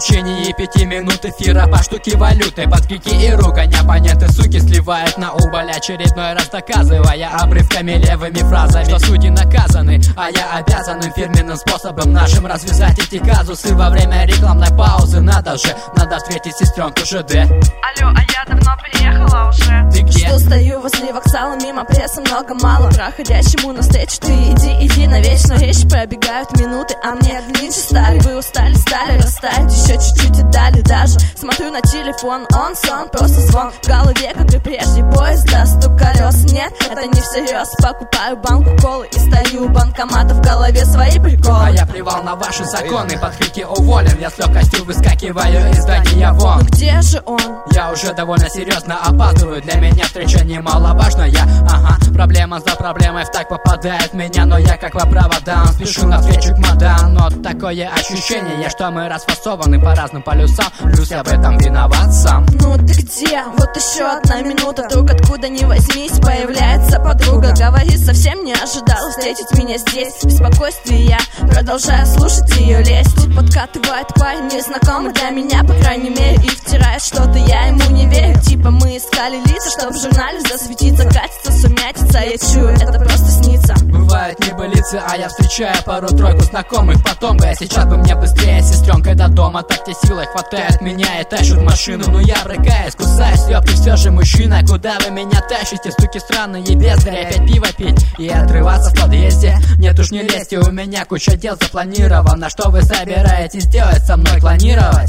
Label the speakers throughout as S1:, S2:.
S1: течение 5 минут эфира по штуке валюты, под крики и ругань оппоненты, суки, сливают на убыль, очередной раз доказывая обрывками левыми фразами, что судьи наказаны, а я обязан им фирменным способом нашим развязать эти казусы во время рекламной паузы. Надо встретить сестренку ЖД.
S2: Алло, а я давно приехала уже.
S1: Ты где?
S2: Что стою возле вокзала, мимо прессы много-мало. Проходящему навстречу ты иди на вечную речь. Пробегают минуты, а мне нынче стали. Вы устали, стали растаять, еще чуть-чуть и дали даже. Смотрю на телефон, он сон, просто звон в голове, как и прежде. Поезда, стук колес, нет, это не всерьез. Покупаю банку колы и стою у банкомата, в голове свои приколы.
S1: А я плевал на ваши законы, под крики уволен, я с легкостью выскакиваю из здания вон.
S2: Ну где же он?
S1: Я уже довольно серьезно опаздываю, для меня встреча немаловажная. Ага, проблема за проблемой втак попадает в меня, но я как по проводам спешу навстречу к мадам. Но такое ощущение, что мы расфасованы по разным полюсам, плюс я в этом виноват сам.
S2: Ну ты где? Вот еще одна минута, вдруг откуда ни возьмись появляется подруга. Говорит, совсем не ожидала встретить меня здесь. В беспокойстве я продолжаю слушать ее лезть. Тут подкатывает парень незнакомый для меня, по крайней мере, и втирает что-то, я ему не верю. Типа мы искали лица, чтоб в журнале засветиться. Катится сумятица, я чую, это просто снится.
S1: Бывают небылицы, а я встречаю пару-тройку знакомых. Потом бы я сейчас бы мне быстрее сестренкой до дома. Так те силой хватает меня и тащут машину. Но я брыкаюсь, кусаюсь, ёпты, все же мужчина. Куда вы меня тащите, суки странные бездари? Опять пиво пить и отрываться в подъезде? Нет уж, не лезьте, у меня куча дел запланировано. Что вы собираетесь делать со мной, клонировать?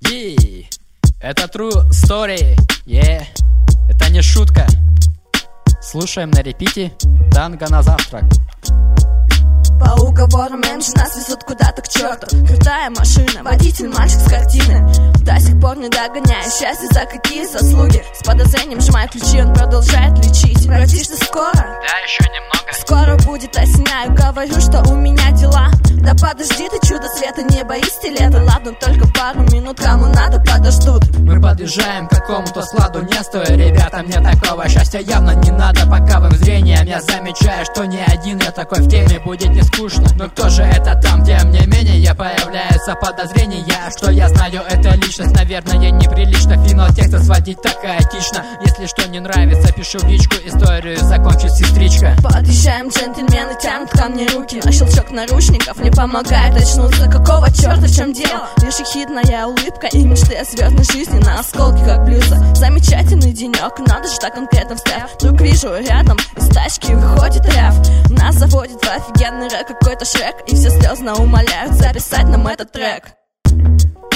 S1: Это true story, это не шутка. Слушаем на репите танго на завтрак.
S2: По уговорам меньше нас везут куда-то к черту. Крутая машина, водитель мальчик с картины. До сих пор не догоняю счастье, за какие заслуги. С подозрением сжимая ключи, он продолжает лечить. Вратишься скоро?
S1: Да, еще немного.
S2: Скоро будет, осеняю, говорю, что у меня дела. Да подожди ты, чудо света, не боись лета. Ладно, только пару минут, кому надо, подождут.
S1: Мы подъезжаем к какому-то складу, не стоя, ребята, мне такого счастья явно не надо. Боковым зрением я замечаю, что не один я такой в теме, будет не скучно. Но кто же это там? Тем не менее появляются подозрения, что я знаю эту личность. Наверное, неприлично финал текста сводить так хаотично. Если что не нравится, пишу в личку, историю закончит сестричка.
S2: Подъезжаем, джентльмены тянут ко мне руки, а щелчок наручников не помогает очнуться. Какого черта, в чем дело? Лишь ехидная улыбка и мечты о звездной жизни на осколки, как блюза. Замечательный денек, надо же так конкретно встав. Вдруг вижу рядом, из тачки выходит ряв. Нас заводит в офигенный рэк какой-то Шрек, и все слезно умоляют записать нам этот трек.